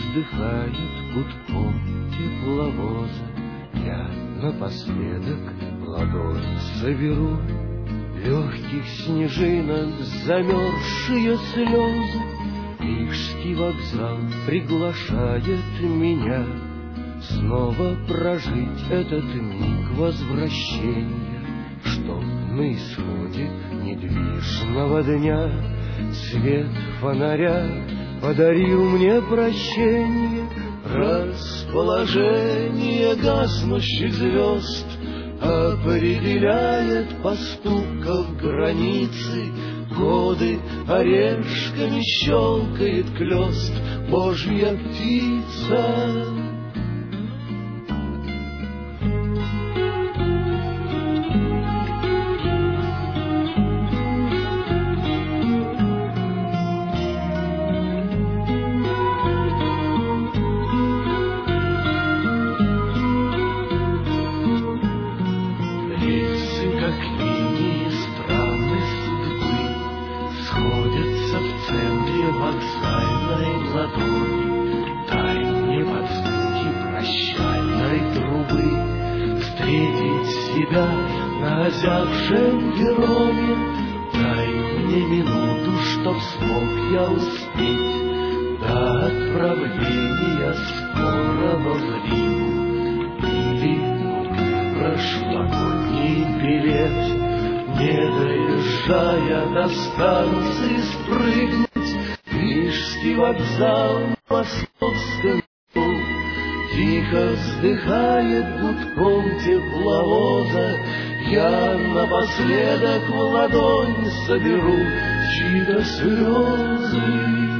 вздыхает гудком тепловоза. Я напоследок ладонь соберу, легких снежинок замерзшие слезы. Рижский вокзал приглашает меня снова прожить этот миг возвращения, чтоб на исходе недвижного дня свет фонаря подарил мне прощение. Расположение гаснущих звезд определяет по стукам границы. Годы орешками щелкает клёст Божья птица. На озябшем перроне дай мне минуту, чтоб смог я успеть до отправления скорого в Рим. Или прошлогодний билет, не доезжая до станции, спрыгнуть. Рижский вокзал в московском тихо вздыхает гудком тепловоза. Я напоследок в ладонь соберу чьи-то слезы.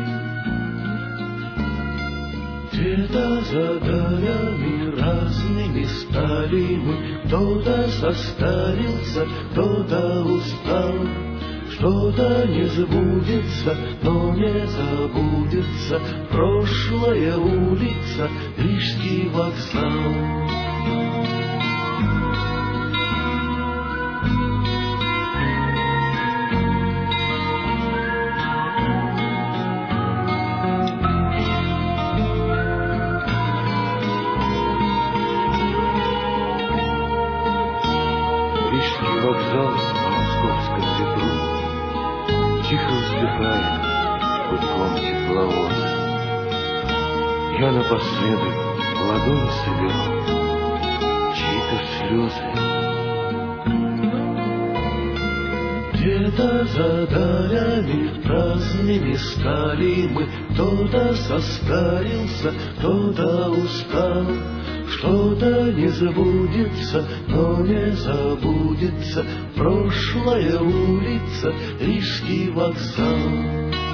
Где-то за долями разными стали мы, кто-то состарился, кто-то устал. Что-то не забудется, но не забудется прошлая улица, Рижский вокзал. Рижский вокзал на московском ветру тихо вздыхает гудком тепловоза. Я напоследок в ладонь соберу чьи-то слезы. Где-то за долями разными стали мы, кто-то состарился, кто-то устал. Что-то не забудется, но не забудется прошлая улица, Рижский вокзал.